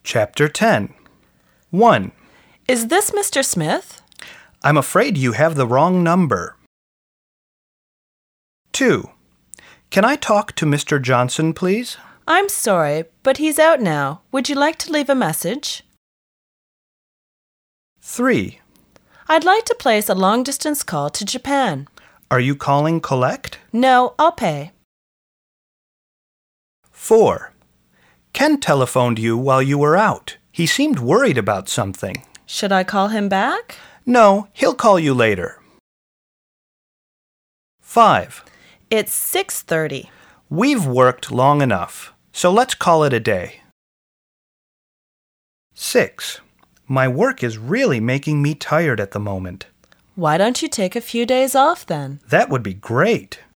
Chapter 10. 1. Is this Mr. Smith? I'm afraid you have the wrong number. 2. Can I talk to Mr. Johnson, please? I'm sorry, but he's out now. Would you like to leave a message? 3. I'd like to place a long-distance call to Japan. Are you calling collect? No, I'll pay. 4. Ken telephoned you while you were out. He seemed worried about something. Should I call him back? No, he'll call you later. 5. It's 6:30. We've worked long enough, so let's call it a day. 6. My work is really making me tired at the moment. Why don't you take a few days off then? That would be great.